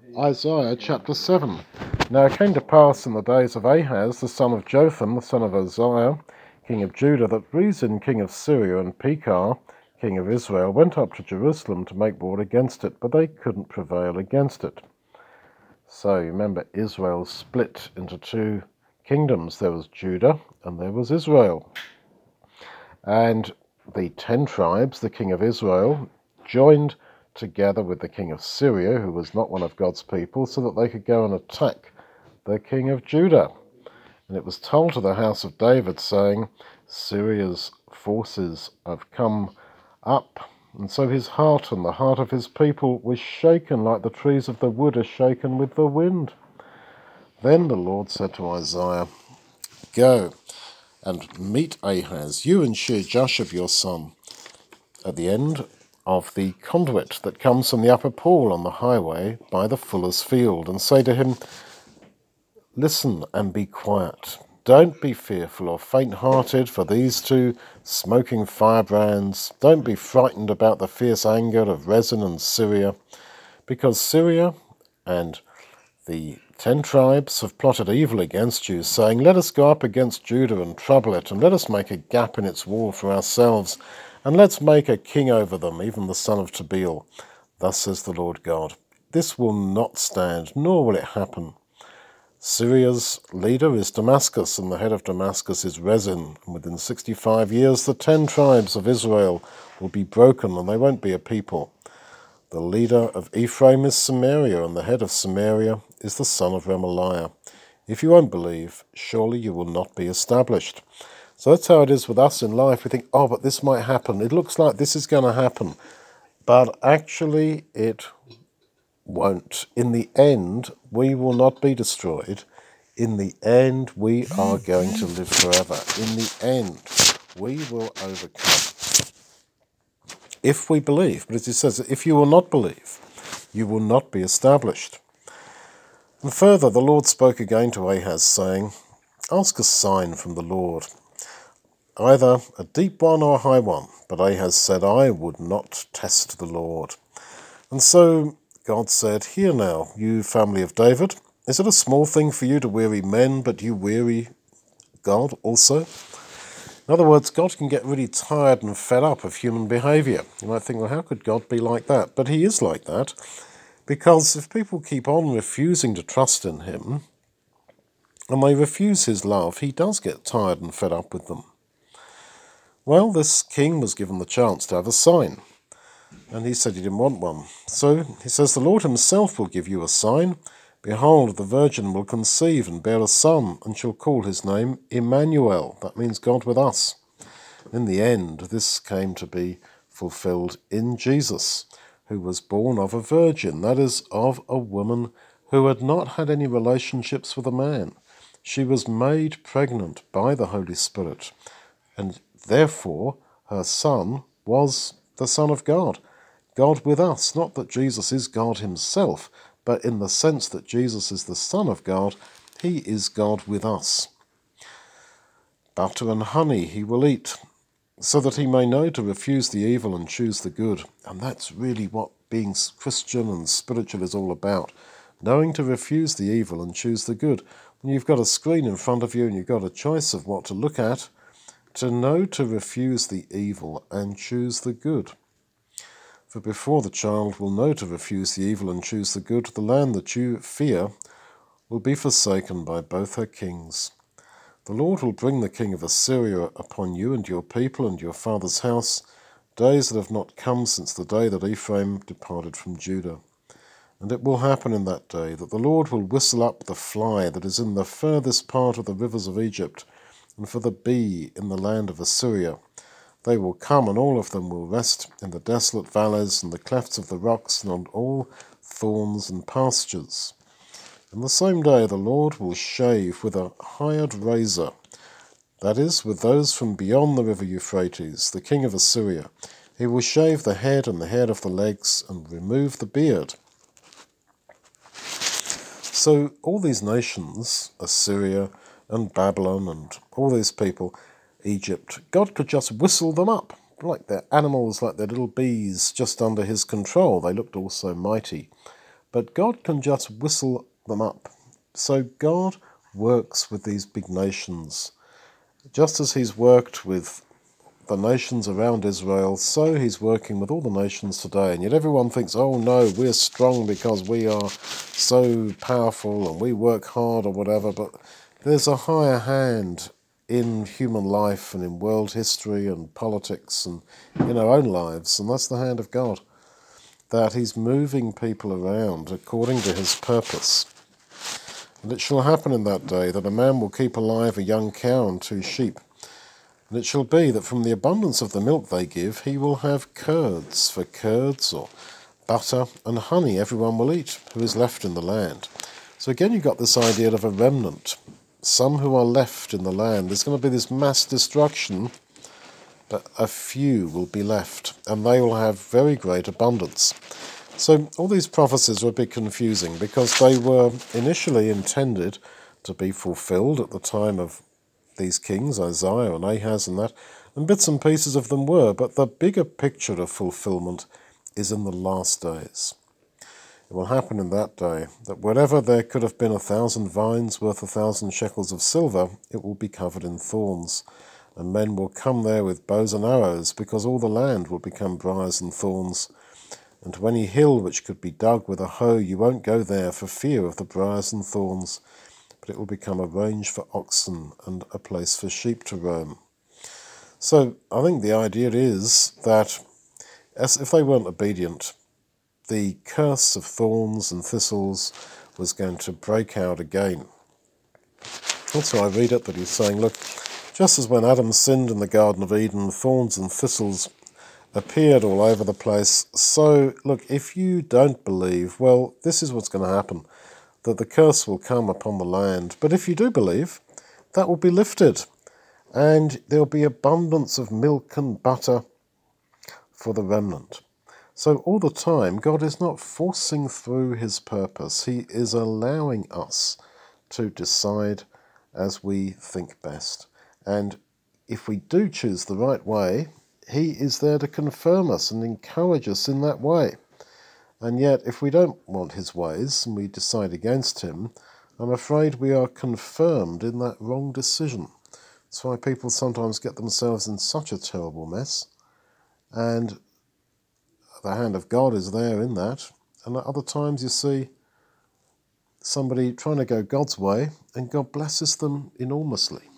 Isaiah chapter 7. Now it came to pass in the days of Ahaz, the son of Jotham, the son of Uzziah, king of Judah, that Rezin, king of Syria, and Pekah, king of Israel, went up to Jerusalem to make war against it, but they couldn't prevail against it. So you remember, Israel split into two kingdoms. There was Judah and there was Israel. And the 10 tribes, the king of Israel, joined together with the king of Syria, who was not one of God's people, so that they could go and attack the king of Judah. And it was told to the house of David, saying, Syria's forces have come up. And so his heart and the heart of his people was shaken like the trees of the wood are shaken with the wind. Then the Lord said to Isaiah, Go and meet Ahaz, you and Shear-Jashub your son, at the end of the conduit that comes from the upper pool on the highway by the fuller's field, and say to him, Listen and be quiet. Don't be fearful or faint-hearted for these two smoking firebrands. Don't be frightened about the fierce anger of Rezin and Syria, because Syria and the 10 tribes have plotted evil against you, saying, Let us go up against Judah and trouble it, and let us make a gap in its wall for ourselves, and let's make a king over them, even the son of Tabeel. Thus says the Lord God, This will not stand, nor will it happen. Syria's leader is Damascus, and the head of Damascus is Rezin. And within 65 years, the 10 tribes of Israel will be broken, and they won't be a people. The leader of Ephraim is Samaria, and the head of Samaria is the son of Remaliah. If you won't believe, surely you will not be established. So that's how it is with us in life. We think, oh, but this might happen. It looks like this is going to happen. But actually, it won't. In the end, we will not be destroyed. In the end, we are going to live forever. In the end, we will overcome. If we believe. But as he says, if you will not believe, you will not be established. And further, the Lord spoke again to Ahaz, saying, Ask a sign from the Lord, either a deep one or a high one. But Ahaz said, I would not test the Lord. And so God said, Hear now, you family of David, is it a small thing for you to weary men, but you weary God also? In other words, God can get really tired and fed up of human behaviour. You might think, well, how could God be like that? But he is like that, because if people keep on refusing to trust in him, and they refuse his love, he does get tired and fed up with them. Well, this king was given the chance to have a sign, and he said he didn't want one. So he says, The Lord himself will give you a sign. Behold, the virgin will conceive and bear a son, and shall call his name Emmanuel. That means God with us. In the end, this came to be fulfilled in Jesus, who was born of a virgin, that is, of a woman who had not had any relationships with a man. She was made pregnant by the Holy Spirit, and therefore her son was the Son of God. God with us, not that Jesus is God himself, but in the sense that Jesus is the Son of God, he is God with us. Butter and honey he will eat, so that he may know to refuse the evil and choose the good. And that's really what being Christian and spiritual is all about, knowing to refuse the evil and choose the good. When you've got a screen in front of you and you've got a choice of what to look at, to know to refuse the evil and choose the good. For before the child will know to refuse the evil and choose the good, the land that you fear will be forsaken by both her kings. The Lord will bring the king of Assyria upon you and your people and your father's house, days that have not come since the day that Ephraim departed from Judah. And it will happen in that day that the Lord will whistle up the fly that is in the furthest part of the rivers of Egypt, and for the bee in the land of Assyria. They will come, and all of them will rest in the desolate valleys and the clefts of the rocks and on all thorns and pastures. In the same day the Lord will shave with a hired razor, that is, with those from beyond the river Euphrates, the king of Assyria. He will shave the head and the hair of the legs and remove the beard. So all these nations, Assyria and Babylon and all these people, Egypt, God could just whistle them up, like they're animals, like they're little bees just under his control. They looked all so mighty. but God can just whistle them up. So God works with these big nations. Just as he's worked with the nations around Israel, so he's working with all the nations today. And yet everyone thinks, oh no, we're strong because we are so powerful and we work hard or whatever. But there's a higher hand in human life and in world history and politics and in our own lives, and that's the hand of God, that he's moving people around according to his purpose. And it shall happen in that day that a man will keep alive a young cow and 2 sheep. And it shall be that from the abundance of the milk they give, he will have curds, for curds or butter and honey everyone will eat, who is left in the land. So again you've got this idea of a remnant, some who are left in the land. There's going to be this mass destruction, but a few will be left, and they will have very great abundance. So all these prophecies were a bit confusing because they were initially intended to be fulfilled at the time of these kings, Isaiah and Ahaz and that, and bits and pieces of them were, but the bigger picture of fulfillment is in the last days. It will happen in that day that wherever there could have been 1,000 vines worth 1,000 shekels of silver, it will be covered in thorns, and men will come there with bows and arrows, because all the land will become briars and thorns. And to any hill which could be dug with a hoe, you won't go there for fear of the briars and thorns, but it will become a range for oxen and a place for sheep to roam. So I think the idea is that as if they weren't obedient, the curse of thorns and thistles was going to break out again. That's why I read it, that he's saying, look, just as when Adam sinned in the Garden of Eden, thorns and thistles appeared all over the place. So, look, if you don't believe, well, this is what's going to happen, that the curse will come upon the land. But if you do believe, that will be lifted, and there'll be abundance of milk and butter for the remnant. So all the time, God is not forcing through his purpose. He is allowing us to decide as we think best. And if we do choose the right way, he is there to confirm us and encourage us in that way. And yet, if we don't want his ways and we decide against him, I'm afraid we are confirmed in that wrong decision. That's why people sometimes get themselves in such a terrible mess. And the hand of God is there in that. And at other times you see somebody trying to go God's way, and God blesses them enormously.